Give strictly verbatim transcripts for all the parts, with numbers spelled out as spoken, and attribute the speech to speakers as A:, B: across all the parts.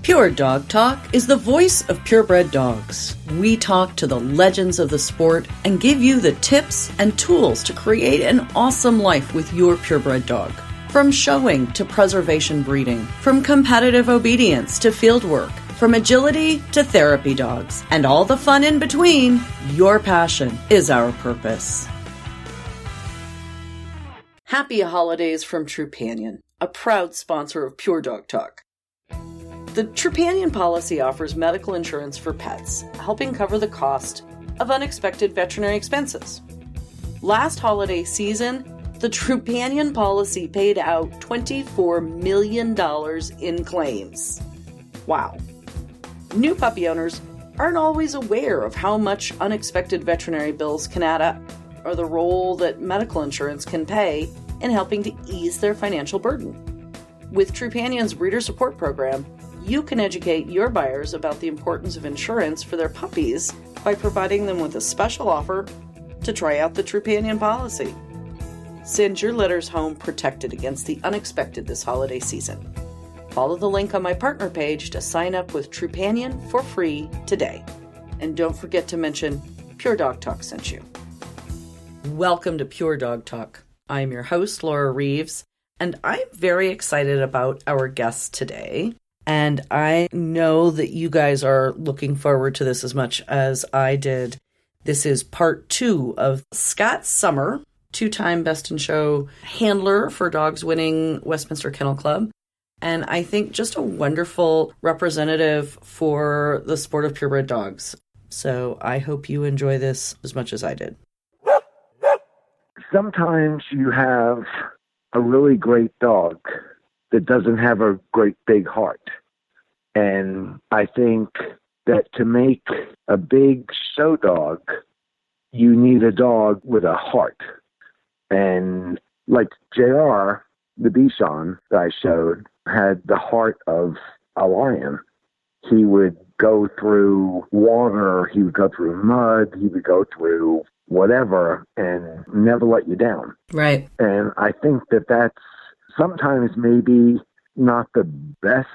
A: Pure Dog Talk is the voice of purebred dogs. We talk to the legends of the sport and give you the tips and tools to create an awesome life with your purebred dog. From showing to preservation breeding, from competitive obedience to field work, from agility to therapy dogs, and all the fun in between, your passion is our purpose. Happy holidays from Trupanion, a proud sponsor of Pure Dog Talk. The Trupanion policy offers medical insurance for pets, helping cover the cost of unexpected veterinary expenses. Last holiday season, the Trupanion policy paid out twenty-four million dollars in claims. Wow. New puppy owners aren't always aware of how much unexpected veterinary bills can add up, or the role that medical insurance can play in helping to ease their financial burden. With Trupanion's Breeder Support Program, you can educate your buyers about the importance of insurance for their puppies by providing them with a special offer to try out the Trupanion policy. Send your litters home protected against the unexpected this holiday season. Follow the link on my partner page to sign up with Trupanion for free today. And don't forget to mention Pure Dog Talk sent you. Welcome to Pure Dog Talk. I'm your host, Laura Reeves, and I'm very excited about our guest today. And I know that you guys are looking forward to this as much as I did. This is part two of Scott Sommer, two-time Best in Show handler for dogs winning Westminster Kennel Club. And I think just a wonderful representative for the sport of purebred dogs. So I hope you enjoy this as much as I did.
B: Sometimes you have a really great dog that doesn't have a great big heart. And I think that to make a big show dog, you need a dog with a heart. And like J R, the Bichon that I showed, had the heart of a lion. He would go through water, he would go through mud, he would go through whatever and never let you down.
A: Right.
B: And I think that that's sometimes maybe not the best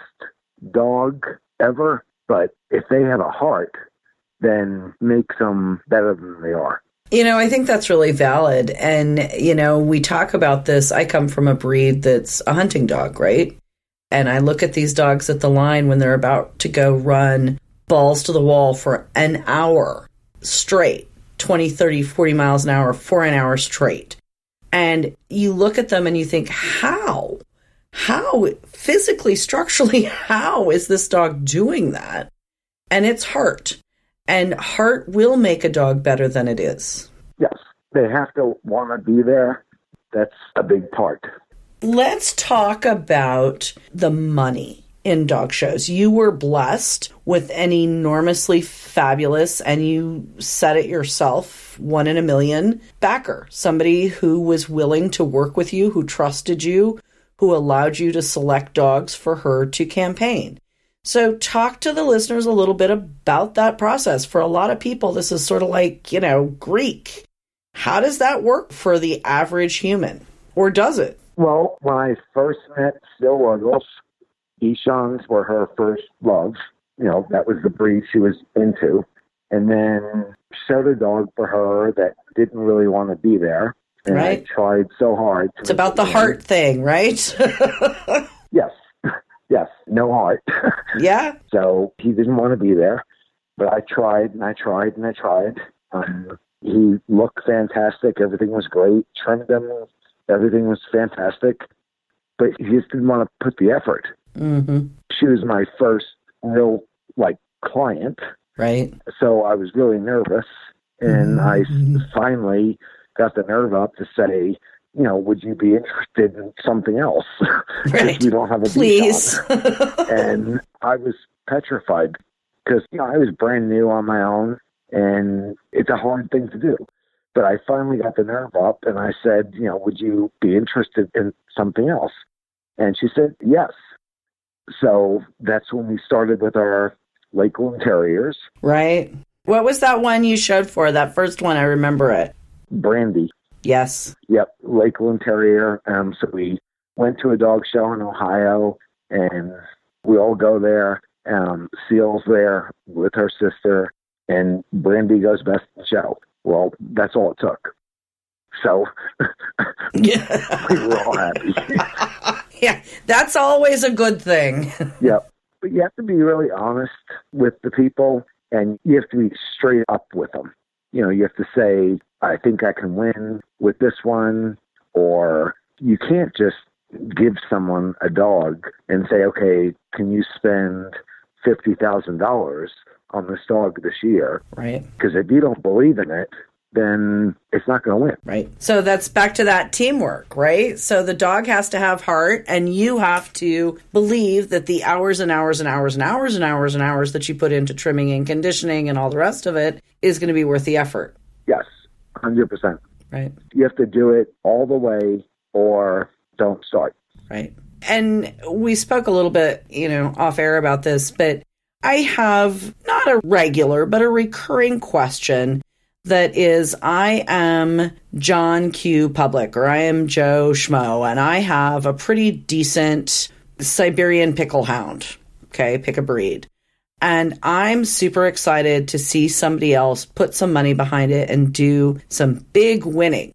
B: dog ever, but if they have a heart, then makes them better than they are.
A: You know, I think that's really valid. And, you know, we talk about this. I come from a breed that's a hunting dog, right? And I look at these dogs at the line when they're about to go run balls to the wall for an hour straight, twenty, thirty, forty miles an hour for an hour straight. And you look at them and you think, how? How, physically, structurally, how is this dog doing that? And it's heart. And heart will make a dog better than it is.
B: Yes, they have to want to be there. That's a big part.
A: Let's talk about the money in dog shows. You were blessed with an enormously fabulous, and you said it yourself, one in a million backer. Somebody who was willing to work with you, who trusted you, who allowed you to select dogs for her to campaign. So talk to the listeners a little bit about that process. For a lot of people, this is sort of like, you know, Greek. How does that work for the average human? Or does it?
B: Well, when I first met Still Ruggles, Bichons were her first love. You know, that was the breed she was into. And then showed a dog for her that didn't really want to be there. And
A: right.
B: I tried so hard. To
A: it's about the heart thing, right?
B: Yes. Yes. No heart.
A: Yeah.
B: So he didn't want to be there. But I tried and I tried and I tried. Um, he looked fantastic. Everything was great. Trimmed him. Everything was fantastic. But he just didn't want to put the effort.
A: Mm-hmm.
B: She was my first real, like, client.
A: Right.
B: So I was really nervous. And mm-hmm. I finally got the nerve up to say, you know, would you be interested in something else?
A: Right.
B: We don't have a
A: Please.
B: And I was petrified because, you know, I was brand new on my own and it's a hard thing to do. But I finally got the nerve up and I said, you know, would you be interested in something else? And she said, yes. So that's when we started with our Lakeland Terriers.
A: Right. What was that one you showed for? That first one, I remember it.
B: Brandy.
A: Yes.
B: Yep, Lakeland Terrier. Um, so we went to a dog show in Ohio, and we all go there, Um, Seal's there with her sister, and Brandy goes best in show. Well, that's all it took. So
A: yeah.
B: we were all happy.
A: Yeah, that's always a good thing.
B: Yeah, but you have to be really honest with the people, and you have to be straight up with them. You know, you have to say, I think I can win with this one, or you can't just give someone a dog and say, okay, can you spend fifty thousand dollars on this dog this year?
A: Right.
B: Because if you don't believe in it, then it's not going to win.
A: Right. So that's back to that teamwork, right? So the dog has to have heart, and you have to believe that the hours and hours and hours and hours and hours and hours that you put into trimming and conditioning and all the rest of it is going to be worth the effort.
B: Yes, one hundred percent.
A: Right.
B: You have to do it all the way or don't start.
A: Right. And we spoke a little bit, you know, off air about this, but I have not a regular, but a recurring question that is, I am John Q. Public, or I am Joe Schmo, and I have a pretty decent Siberian pickle hound. Okay, pick a breed. And I'm super excited to see somebody else put some money behind it and do some big winning.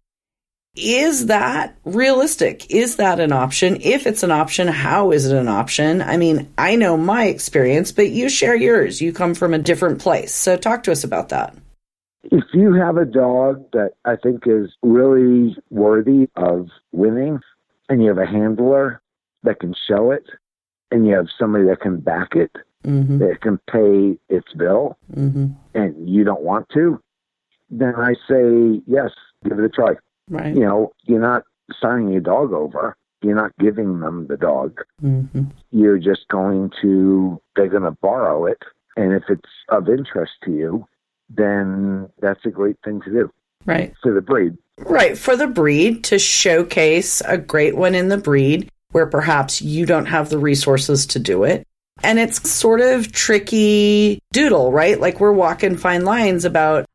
A: Is that realistic? Is that an option? If it's an option, how is it an option? I mean, I know my experience, but you share yours. You come from a different place. So talk to us about that.
B: If you have a dog that I think is really worthy of winning, and you have a handler that can show it, and you have somebody that can back it, mm-hmm. that can pay its bill, mm-hmm. and you don't want to, then I say, yes, give it a try.
A: Right.
B: You know, you're not signing your dog over. You're not giving them the dog. Mm-hmm. You're just going to, they're going to borrow it. And if it's of interest to you, then that's a great thing to do.
A: Right.
B: For the breed.
A: Right. For the breed, to showcase a great one in the breed where perhaps you don't have the resources to do it. And it's sort of tricky doodle, right? Like we're walking fine lines about,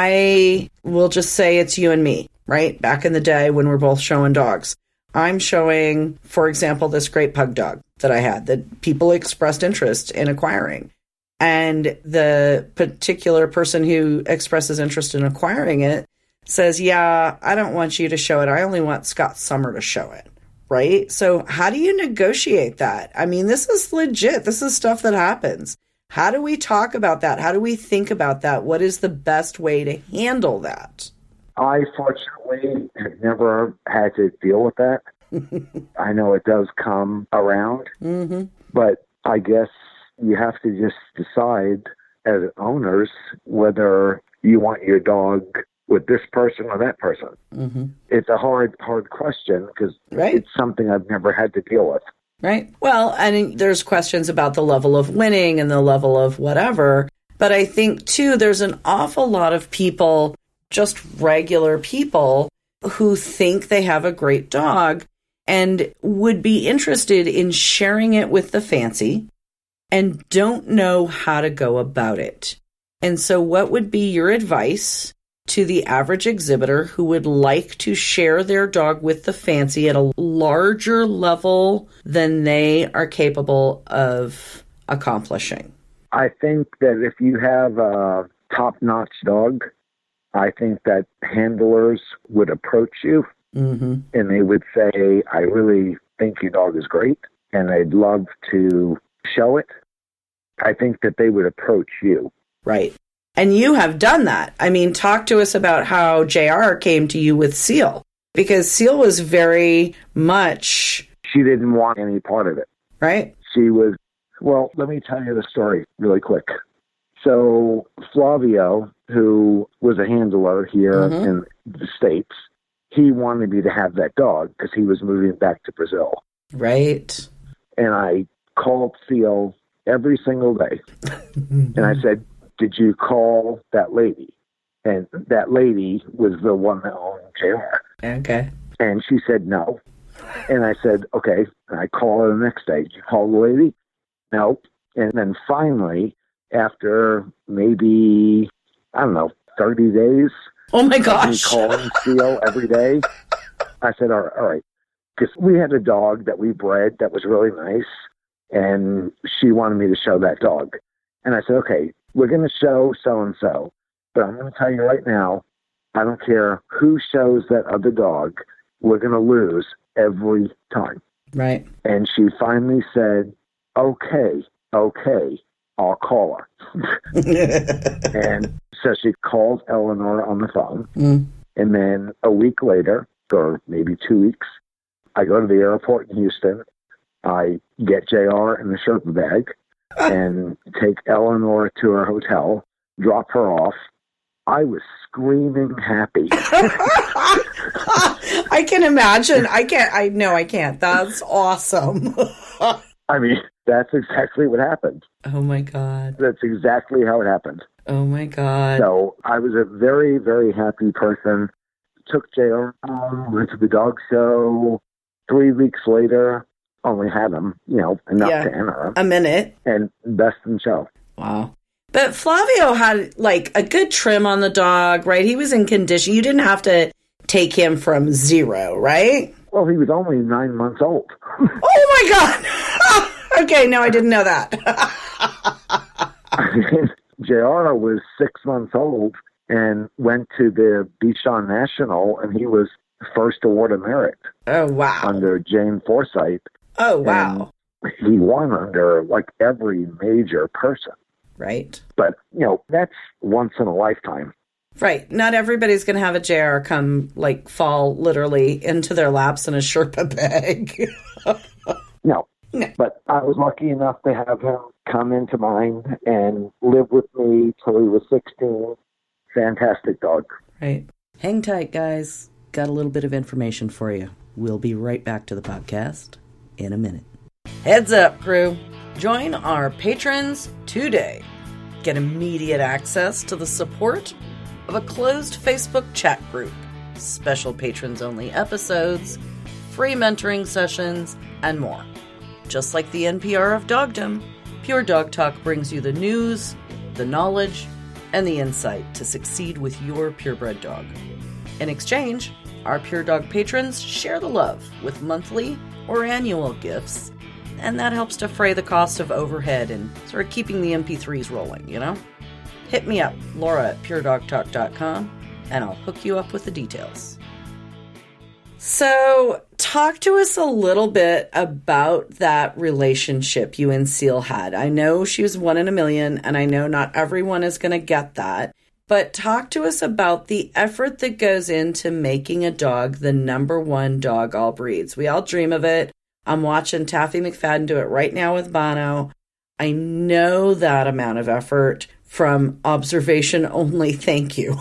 A: I will just say it's you and me, right? Back in the day when we're both showing dogs. I'm showing, for example, this great pug dog that I had that people expressed interest in acquiring. And the particular person who expresses interest in acquiring it says, yeah, I don't want you to show it. I only want Scott Summer to show it. Right? So how do you negotiate that? I mean, this is legit. This is stuff that happens. How do we talk about that? How do we think about that? What is the best way to handle that?
B: I fortunately have never had to deal with that. I know it does come around, mm-hmm. but I guess you have to just decide as owners whether you want your dog with this person or that person. Mm-hmm. It's a hard, hard question because right. it's something I've never had to deal with.
A: Right. Well, and there's questions about the level of winning and the level of whatever. But I think, too, there's an awful lot of people, just regular people, who think they have a great dog and would be interested in sharing it with the fancy and don't know how to go about it. And so what would be your advice to the average exhibitor who would like to share their dog with the fancy at a larger level than they are capable of accomplishing?
B: I think that if you have a top-notch dog, I think that handlers would approach you mm-hmm. and they would say, I really think your dog is great and I'd love to show it. I think that they would approach you.
A: Right. And you have done that. I mean, talk to us about how J R came to you with Seal, because Seal was very much...
B: She didn't want any part of it.
A: Right.
B: She was, well, let me tell you the story really quick. So Flavio, who was a handler here mm-hmm. in the States, he wanted me to have that dog because he was moving back to Brazil.
A: Right.
B: And I called Seal every single day. And I said, did you call that lady? And that lady was the one that owned J R.
A: Okay.
B: And she said no. And I said, okay. And I called her the next day. Did you call the lady? No. And then finally, after maybe, I don't know, thirty days.
A: Oh my gosh.
B: Calling Seal every day. I said, all right. All right. Because we had a dog that we bred that was really nice. and she wanted me to show that dog. And I said, okay, we're going to show so-and-so, but I'm going to tell you right now, I don't care who shows that other dog, we're going to lose every time.
A: Right.
B: And she finally said, okay, okay, I'll call her. And so she called Eleanor on the phone. Mm. And then a week later, or maybe two weeks, I go to the airport in Houston. I get J R in the Sherpa bag and take Eleanor to her hotel, drop her off. I was screaming happy.
A: I can imagine. I can't. I know I can't. That's awesome.
B: I mean, that's exactly what happened.
A: Oh, my God.
B: That's exactly how it happened.
A: Oh, my God.
B: So I was a very, very happy person. Took J R home, went to the dog show. Three weeks later, only had him, you know, enough
A: yeah,
B: to enter him.
A: A minute.
B: And best in show.
A: Wow. But Flavio had, like, a good trim on the dog, right? He was in condition. You didn't have to take him from zero, right?
B: Well, he was only nine months old.
A: Oh, my God. Okay, no, I didn't know that.
B: I mean, J R was six months old and went to the Bichon National, and he was first award of merit.
A: Oh, wow.
B: Under Jane Forsythe.
A: Oh, wow.
B: And he won under, like, every major person.
A: Right.
B: But, you know, that's once in a lifetime.
A: Right. Not everybody's going to have a J R come, like, fall literally into their laps in a Sherpa bag.
B: No. No. But I was lucky enough to have him come into mine and live with me till he was sixteen. Fantastic dog.
A: Right. Hang tight, guys. Got a little bit of information for you. We'll be right back to the podcast in a minute. Heads up, crew. Join our patrons today. Get immediate access to the support of a closed Facebook chat group, special patrons-only episodes, free mentoring sessions, and more. Just like the N P R of dogdom, Pure Dog Talk brings you the news, the knowledge, and the insight to succeed with your purebred dog. In exchange, our Pure Dog patrons share the love with monthly or annual gifts, and that helps defray the cost of overhead and sort of keeping the M P threes rolling, you know? Hit me up, Laura at pure dog talk dot com, and I'll hook you up with the details. So, talk to us a little bit about that relationship you and Seal had. I know she was one in a million, and I know not everyone is going to get that. But talk to us about the effort that goes into making a dog the number one dog all breeds. We all dream of it. I'm watching Taffy McFadden do it right now with Bono. I know that amount of effort from observation only. Thank you.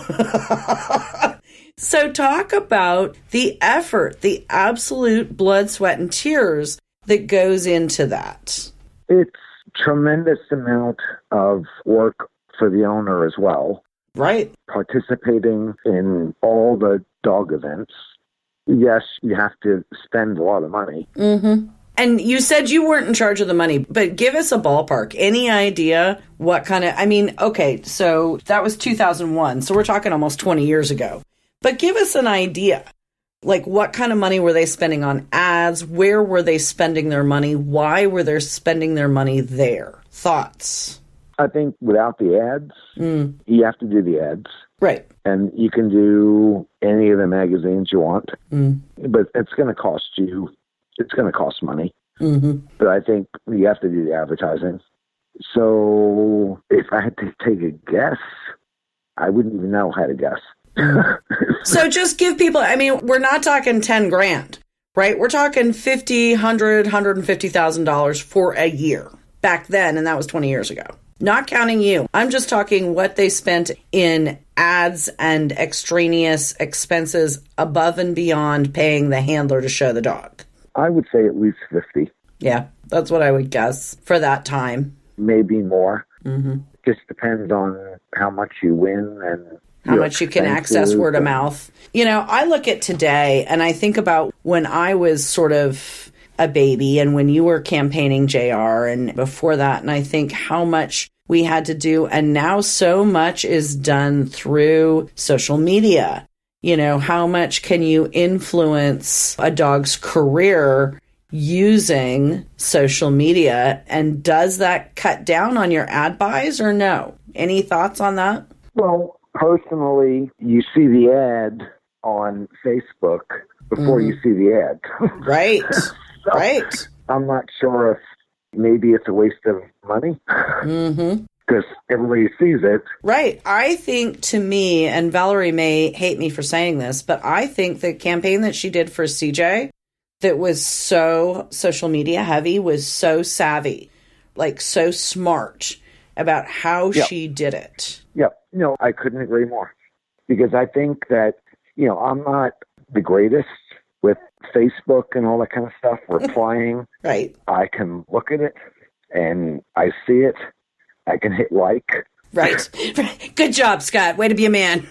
A: So talk about the effort, the absolute blood, sweat, and tears that goes into that.
B: It's tremendous amount of work for the owner as well.
A: Right.
B: Participating in all the dog events. Yes, you have to spend a lot of money.
A: Mm-hmm. And you said you weren't in charge of the money, but give us a ballpark. Any idea what kind of, I mean, okay, so that was two thousand one. So we're talking almost twenty years ago. But give us an idea. Like, what kind of money were they spending on ads? Where were they spending their money? Why were they spending their money there? Thoughts?
B: I think without the ads, mm. you have to do the ads.
A: Right.
B: And you can do any of the magazines you want, mm. but it's going to cost you, it's going to cost money. Mm-hmm. But I think you have to do the advertising. So if I had to take a guess, I wouldn't even know how to guess.
A: So just give people, I mean, we're not talking ten grand, right? We're talking fifty, one hundred, one hundred fifty thousand dollars for a year back then. And that was twenty years ago. Not counting you. I'm just talking what they spent in ads and extraneous expenses above and beyond paying the handler to show the dog.
B: I would say at least fifty.
A: Yeah, that's what I would guess for that time.
B: Maybe more.
A: Mm-hmm.
B: Just depends on how much you win and
A: how much you can access word of mouth. You know, I look at today and I think about when I was sort of a baby and when you were campaigning J R and before that, and I think how much we had to do. And now so much is done through social media. You know, how much can you influence a dog's career using social media, and does that cut down on your ad buys or no? Any thoughts on that?
B: Well, personally, you see the ad on Facebook before mm-hmm. you see the ad.
A: Right,
B: so
A: right.
B: I'm not sure if maybe it's a waste of money.
A: Mm-hmm.
B: Because everybody sees it.
A: Right. I think, to me, and Valerie may hate me for saying this, but I think the campaign that she did for C J that was so social media heavy was so savvy, like so smart about how yep. she did it.
B: Yep. No, I couldn't agree more. Because I think that, you know, I'm not the greatest with Facebook and all that kind of stuff, replying.
A: Right.
B: I can look at it and I see it. I can hit like.
A: Right. Good job, Scott. Way to be a man.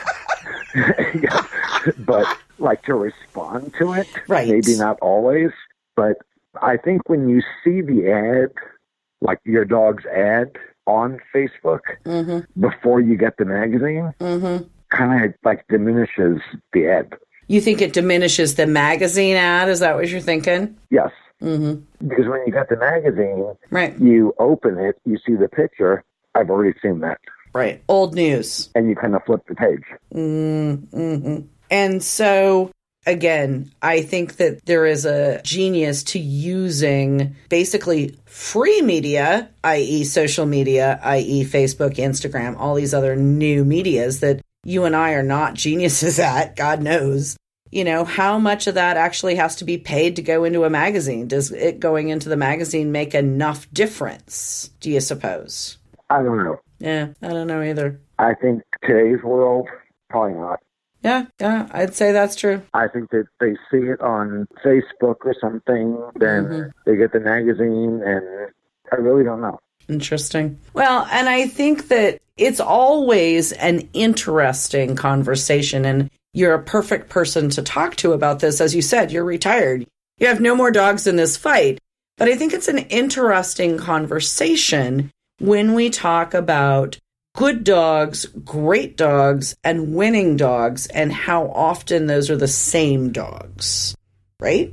B: Yeah. But like to respond to it,
A: right.
B: maybe not always. But I think when you see the ad, like your dog's ad on Facebook, mm-hmm. before you get the magazine, mm-hmm. kind of like diminishes the ad.
A: You think it diminishes the magazine ad? Is that what you're thinking?
B: Yes.
A: Mm-hmm.
B: Because when you got the magazine,
A: right.
B: you open it, you see the picture. I've already seen that.
A: Right. Old news.
B: And you kind of flip the page.
A: Mm-hmm. And so, again, I think that there is a genius to using basically free media, that is social media, that is Facebook, Instagram, all these other new medias that you and I are not geniuses at, God knows. You know, how much of that actually has to be paid to go into a magazine? Does it going into the magazine make enough difference, do you suppose?
B: I don't know.
A: Yeah, I don't know either.
B: I think today's world, probably not.
A: Yeah, yeah, I'd say that's true.
B: I think that they see it on Facebook or something, then mm-hmm. they get the magazine, and I really don't know.
A: Interesting. Well, and I think that it's always an interesting conversation, and you're a perfect person to talk to about this. As you said, you're retired. You have no more dogs in this fight. But I think it's an interesting conversation when we talk about good dogs, great dogs, and winning dogs, and how often those are the same dogs, right?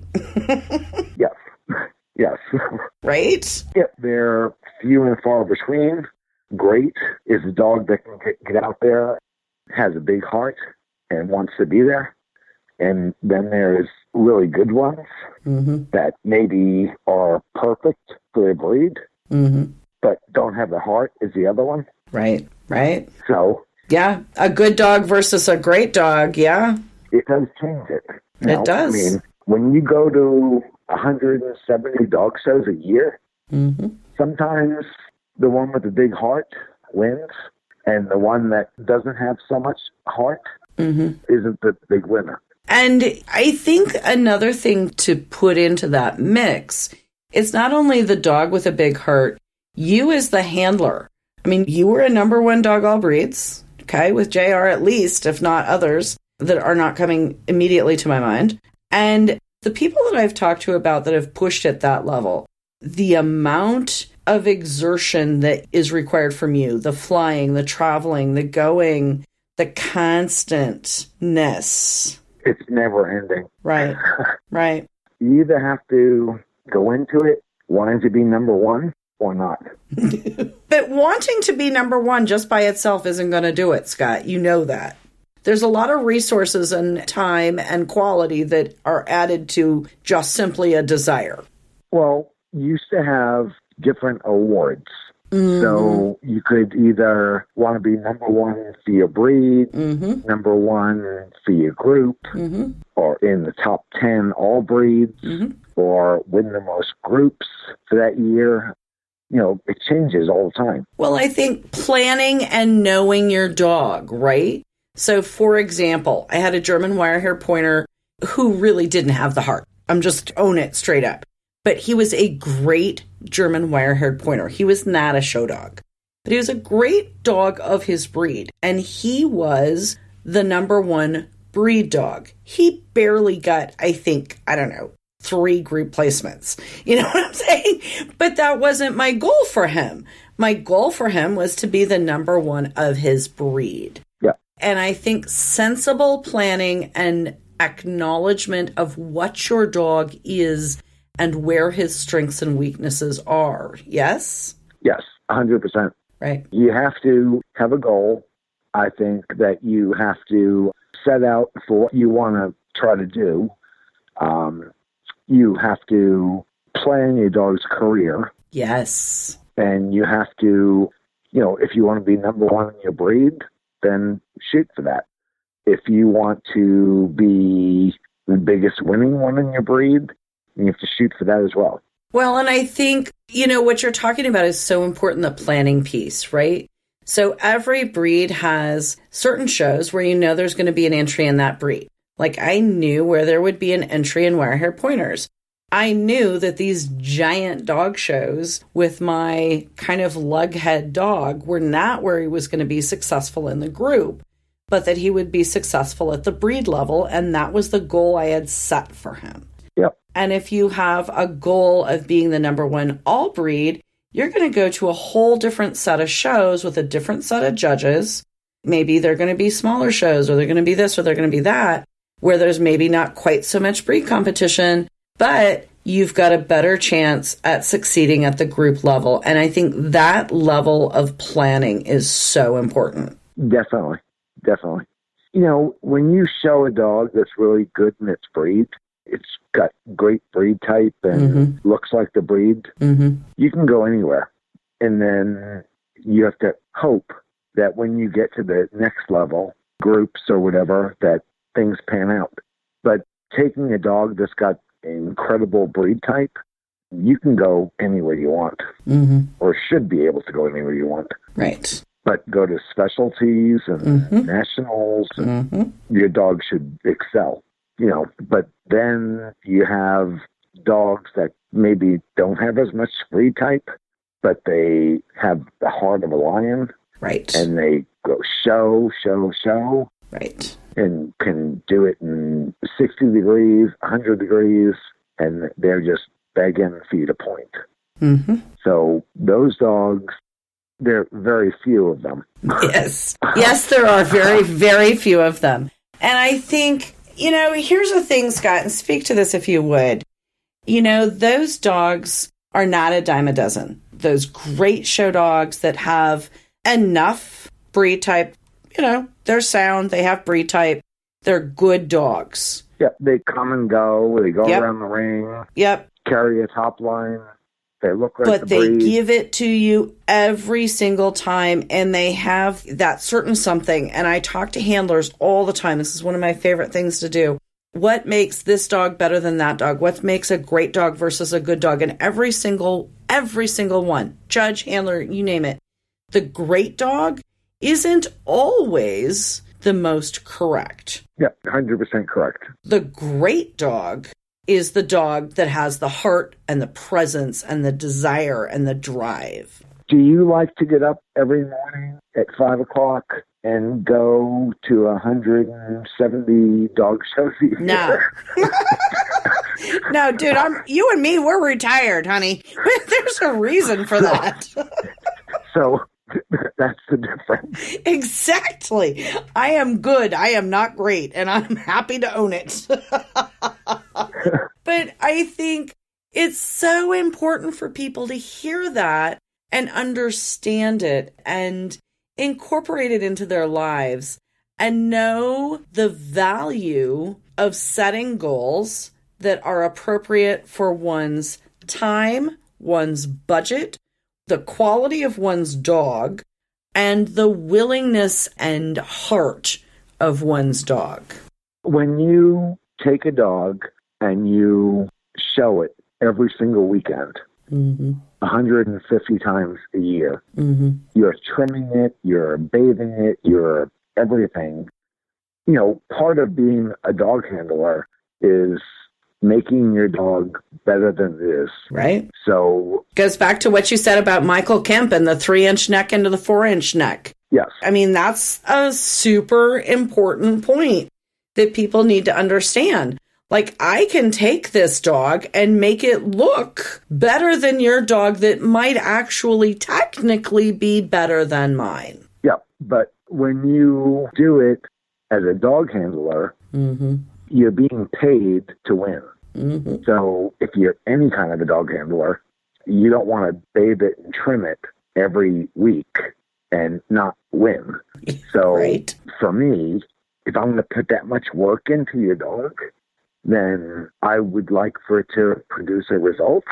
B: Yes. Yes.
A: Right?
B: Yeah, they're few and far between. Great is a dog that can get, get out there, has a big heart, and wants to be there. And then there's really good ones mm-hmm. that maybe are perfect for their breed, mm-hmm. but don't have the heart is the other one.
A: Right, right.
B: So.
A: Yeah, a good dog versus a great dog, yeah.
B: It does change it.
A: Now, it does.
B: I mean, when you go to one hundred seventy dog shows a year, mm-hmm. sometimes the one with the big heart wins, and the one that doesn't have so much heart mm-hmm. isn't the big winner.
A: And I think another thing to put into that mix is not only the dog with a big heart, you as the handler. I mean, you were a number one dog all breeds, okay, with J R at least, if not others that are not coming immediately to my mind. And the people that I've talked to about that have pushed at that level, the amount of exertion that is required from you, the flying, the traveling, the going, the constantness.
B: It's never ending.
A: Right, right.
B: You either have to go into it wanting to be number one or not.
A: But wanting to be number one just by itself isn't going to do it, Scott. You know that. There's a lot of resources and time and quality that are added to just simply a desire.
B: Well, you used to have different awards. Mm-hmm. So you could either want to be number one for your breed, mm-hmm. number one for your group, mm-hmm. or in the top ten all breeds, mm-hmm. or win the most groups for that year. You know, it changes all the time.
A: Well, I think planning and knowing your dog, right? So, for example, I had a German Wirehair Pointer who really didn't have the heart. I'm just own it straight up. But he was a great German Wire-haired Pointer. He was not a show dog. But he was a great dog of his breed. And he was the number one breed dog. He barely got, I think, I don't know, three group placements. You know what I'm saying? But that wasn't my goal for him. My goal for him was to be the number one of his breed.
B: Yeah.
A: And I think sensible planning and acknowledgement of what your dog is and where his strengths and weaknesses are. Yes?
B: Yes, one hundred percent.
A: Right.
B: You have to have a goal. I think that you have to set out for what you want to try to do. Um, you have to plan your dog's career.
A: Yes.
B: And you have to, you know, if you want to be number one in your breed, then shoot for that. If you want to be the biggest winning one in your breed, you have to shoot for that as well.
A: Well, and I think, you know, what you're talking about is so important, the planning piece, right? So every breed has certain shows where you know there's going to be an entry in that breed. Like I knew where there would be an entry in wire-haired pointers. I knew that these giant dog shows with my kind of lughead dog were not where he was going to be successful in the group, but that he would be successful at the breed level. And that was the goal I had set for him.
B: Yep.
A: And if you have a goal of being the number one all breed, you're going to go to a whole different set of shows with a different set of judges. Maybe they're going to be smaller shows, or they're going to be this, or they're going to be that, where there's maybe not quite so much breed competition, but you've got a better chance at succeeding at the group level. And I think that level of planning is so important.
B: Definitely. Definitely. You know, when you show a dog that's really good in its breed, it's got great breed type and mm-hmm. looks like the breed,
A: mm-hmm.
B: you can go anywhere. And then you have to hope that when you get to the next level, groups or whatever, that things pan out. But taking a dog that's got an incredible breed type, you can go anywhere you want,
A: mm-hmm.
B: or should be able to go anywhere you want.
A: Right.
B: But go to specialties and
A: mm-hmm.
B: nationals, and
A: mm-hmm.
B: your dog should excel. You know, but then you have dogs that maybe don't have as much breed type, but they have the heart of a lion.
A: Right.
B: And they go show, show, show.
A: Right.
B: And can do it in sixty degrees, one hundred degrees, and they're just begging for you to point.
A: Mm-hmm.
B: So those dogs, there are very few of them.
A: Yes. Yes, there are very, very few of them. And I think, you know, here's the thing, Scott, and speak to this if you would. You know, those dogs are not a dime a dozen. Those great show dogs that have enough breed type, you know, they're sound, they have breed type, they're good dogs.
B: Yep, they come and go, they go
A: yep.
B: around the ring,
A: yep.
B: carry a top line, they look like
A: but
B: the
A: they
B: breed.
A: Give it to you every single time, and they have that certain something. And I talk to handlers all the time. This is one of my favorite things to do. What makes this dog better than that dog? What makes a great dog versus a good dog? And every single, every single one, judge, handler, you name it, the great dog isn't always the most correct.
B: Yeah, one hundred percent correct.
A: The great dog is the dog that has the heart and the presence and the desire and the drive.
B: Do you like to get up every morning at five o'clock and go to one hundred seventy dog shows?
A: No. No, dude, I'm you and me, we're retired, honey. There's a reason for that.
B: So that's the difference.
A: Exactly. I am good. I am not great, and I'm happy to own it. But I think it's so important for people to hear that and understand it and incorporate it into their lives and know the value of setting goals that are appropriate for one's time, one's budget, the quality of one's dog, and the willingness and heart of one's dog.
B: When you take a dog and you show it every single weekend,
A: mm-hmm.
B: one hundred fifty times a year,
A: mm-hmm.
B: you're trimming it, you're bathing it, you're everything. You know, part of being a dog handler is making your dog better than it is.
A: Right.
B: So
A: goes back to what you said about Michael Kemp and the three inch neck into the four inch neck.
B: Yes.
A: I mean, that's a super important point that people need to understand. Like, I can take this dog and make it look better than your dog that might actually technically be better than mine.
B: Yeah. But when you do it as a dog handler,
A: mm-hmm.
B: you're being paid to win. Mm-hmm. So if you're any kind of a dog handler, you don't want to bathe it and trim it every week and not win. So right. For me, if I'm going to put that much work into your dog, then I would like for it to produce a result.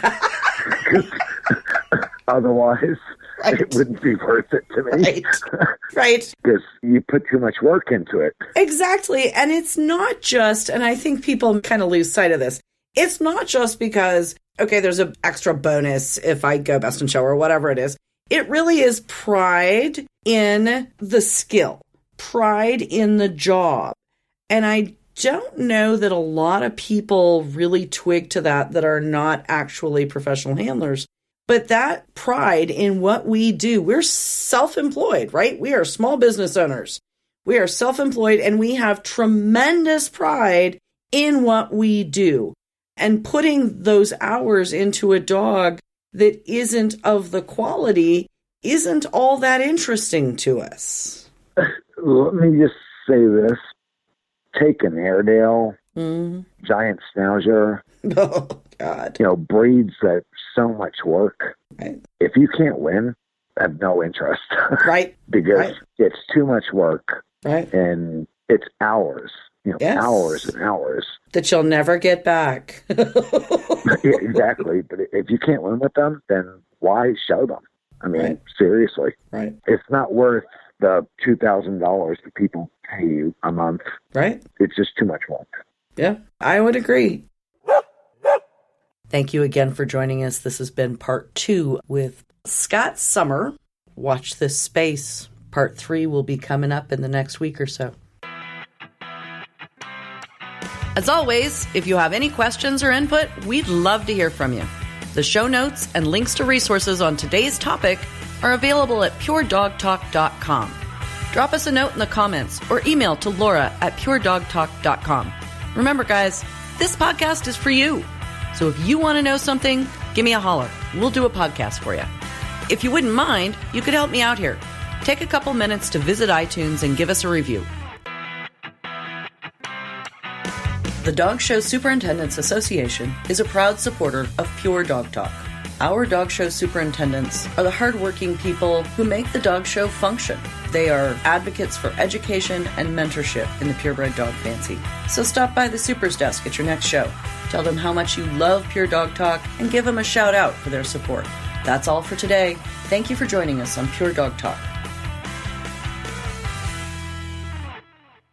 B: Otherwise, right. It wouldn't be worth it to me.
A: Right. Right.
B: Because you put too much work into it.
A: Exactly. And it's not just, and I think people kind of lose sight of this, it's not just because, okay, there's an extra bonus if I go best in show or whatever it is. It really is pride in the skill, pride in the job. And I don't know that a lot of people really twig to that that are not actually professional handlers. But that pride in what we do, we're self-employed, right? We are small business owners. We are self-employed and we have tremendous pride in what we do. And putting those hours into a dog that isn't of the quality isn't all that interesting to us.
B: Let me just say this. Take an Airedale, mm. giant Schnauzer.
A: Oh, God.
B: You know, breeds that so much work.
A: Right.
B: If you can't win, I have no interest.
A: Right.
B: Because
A: right.
B: It's too much work.
A: Right.
B: And it's hours. You know,
A: yes.
B: hours and hours.
A: That you'll never get back.
B: Yeah, exactly. But if you can't win with them, then why show them? I mean, right. seriously.
A: Right.
B: It's not worth the two thousand dollars that people pay you a month.
A: Right.
B: It's just too much work.
A: Yeah, I would agree. Thank you again for joining us. This has been part two with Scott Summer. Watch this space. Part three will be coming up in the next week or so. As always, if you have any questions or input, we'd love to hear from you. The show notes and links to resources on today's topic are available at pure dog talk dot com. Drop us a note in the comments or email to Laura at pure dog talk dot com. Remember, guys, this podcast is for you. So if you want to know something, give me a holler. We'll do a podcast for you. If you wouldn't mind, you could help me out here. Take a couple minutes to visit iTunes and give us a review. The Dog Show Superintendents Association is a proud supporter of Pure Dog Talk. Our dog show superintendents are the hardworking people who make the dog show function. They are advocates for education and mentorship in the purebred dog fancy. So stop by the Supers desk at your next show. Tell them how much you love Pure Dog Talk and give them a shout out for their support. That's all for today. Thank you for joining us on Pure Dog Talk.